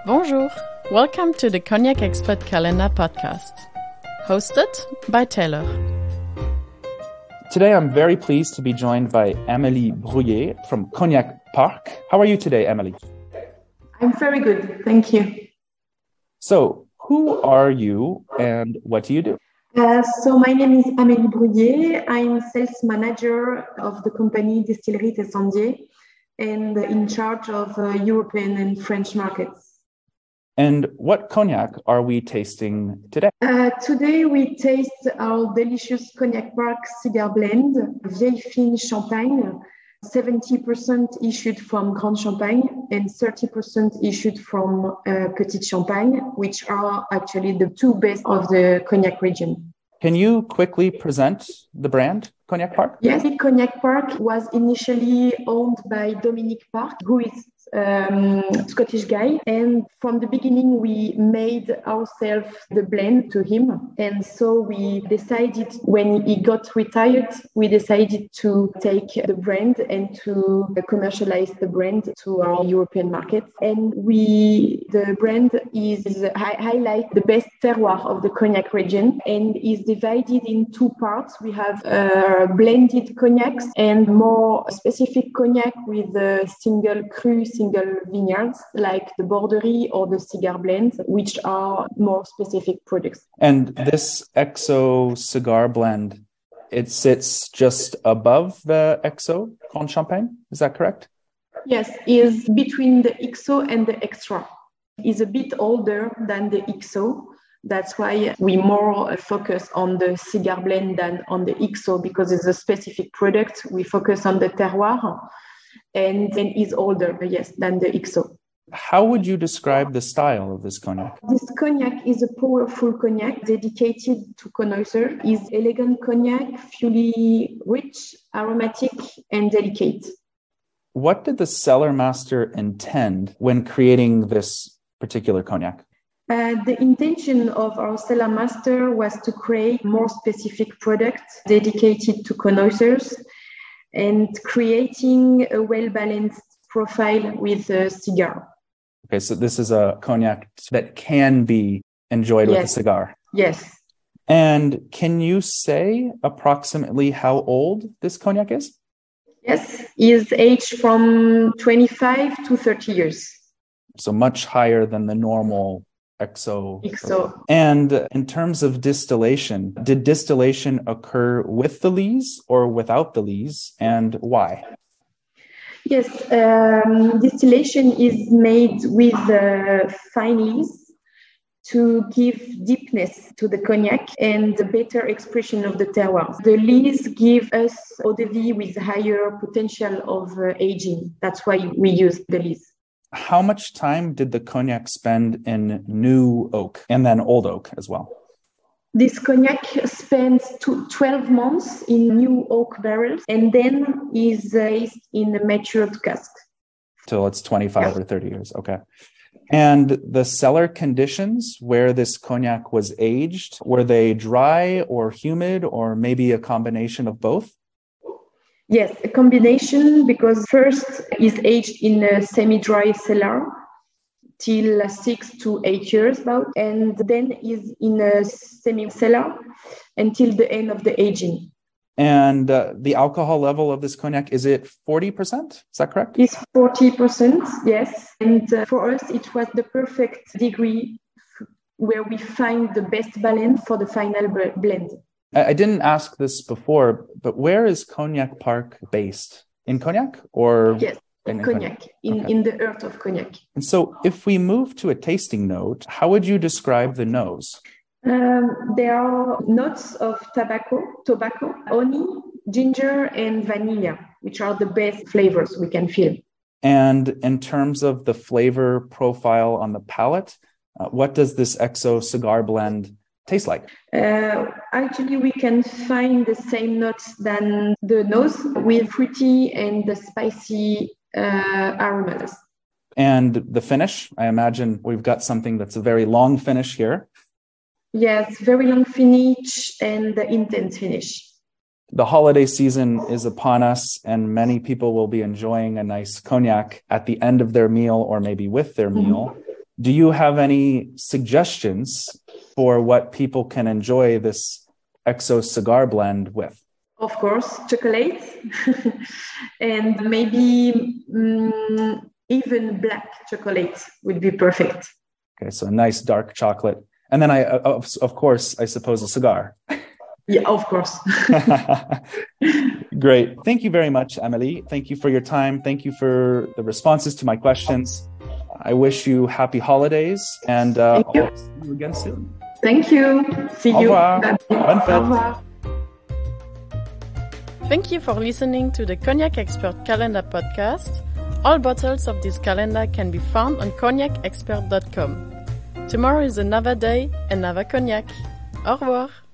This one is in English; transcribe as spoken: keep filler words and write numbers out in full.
Bonjour, welcome to the Cognac Expert Calendar podcast, hosted by Taylor. Today I'm very pleased to be joined by Amélie Brouillet from Cognac Park. How are you today, Amélie? I'm very good, thank you. So, who are you and what do you do? Uh, so my name is Amélie Brouillet. I'm sales manager of the company Distillerie Tessandier and in charge of uh, European and French markets. And what cognac are we tasting today? Uh, today we taste our delicious Cognac Park cigar blend, Vieille Fine Champagne, seventy percent issued from Grand Champagne and thirty percent issued from uh, Petite Champagne, which are actually the two best of the Cognac region. Can you quickly present the brand, Cognac Park? Yes, Cognac Park was initially owned by Dominique Park, who is um, Scottish guy. And from the beginning, we made ourselves the blend to him. And so we decided, when he got retired, we decided to take the brand and to commercialize the brand to our European markets. And we, the brand is hi- highlight the best terroir of the Cognac region and is divided in two parts. We have uh, blended cognacs and more specific cognac with a single cru, single vineyards like the Borderie or the cigar blend, which are more specific products. And this X O cigar blend, it sits just above the X O Grand Champagne, is that correct? Yes, is between the X O and the Extra. Is a bit older than the X O. That's why we more focus on the cigar blend than on the X O because it's a specific product. We focus on the terroir and then is older, yes, than the X O. How would you describe the style of this cognac? This cognac is a powerful cognac dedicated to connoisseurs. It's elegant cognac, fully rich, aromatic, and delicate. What did the cellar master intend when creating this particular cognac? Uh, the intention of our cellar master was to create more specific products dedicated to connoisseurs and creating a well-balanced profile with a cigar. Okay, so this is a cognac that can be enjoyed Yes. with a cigar. Yes. And can you say approximately how old this cognac is? Yes, is aged from twenty-five to thirty years. So much higher than the normal X O. X O. And in terms of distillation, did distillation occur with the lees or without the lees, and why? Yes, um, distillation is made with uh, fine lees to give deepness to the cognac and a better expression of the terroir. The lees give us eau de vie with higher potential of uh, aging. That's why we use the lees. How much time did the cognac spend in new oak and then old oak as well? This cognac spends two, twelve months in new oak barrels and then is aged in a matured cask. Till it's twenty-five yeah. or thirty years. Okay. And the cellar conditions where this cognac was aged, were they dry or humid or maybe a combination of both? Yes, a combination because first is aged in a semi-dry cellar till six to eight years about, and then is in a semi-cellar until the end of the aging. And uh, the alcohol level of this cognac, is it forty percent? Is that correct? It's forty percent, yes. And uh, for us, it was the perfect degree where we find the best balance for the final b- blend. I didn't ask this before, but where is Cognac Park based? In Cognac or? Yes, in Cognac, in, okay. in the earth of Cognac. And so if we move to a tasting note, how would you describe the nose? Um, there are notes of tobacco, tobacco, honey, ginger, and vanilla, which are the best flavors we can feel. And in terms of the flavor profile on the palate, uh, what does this X O cigar blend taste like? Uh, actually, we can find the same notes than the nose with fruity and the spicy uh, aromas. And the finish, I imagine we've got something that's a very long finish here. Yes, very long finish and the intense finish. The holiday season is upon us, and many people will be enjoying a nice cognac at the end of their meal or maybe with their meal. do you have any suggestions for what people can enjoy this X O cigar blend with? Of course, chocolate, and maybe um, even black chocolate would be perfect. Okay, so a nice dark chocolate. And then I, of, of course, I suppose a cigar. Yeah, of course. Great. Thank you very much, Amélie. Thank you for your time. Thank you for the responses to my questions. I wish you happy holidays, and uh, I'll see you again soon. Thank you. See Au you. revoir. Bye. Bonne fête. Au revoir. Thank you for listening to the Cognac Expert Calendar podcast. All bottles of this calendar can be found on cognac expert dot com. Tomorrow is another day, another cognac. Au revoir.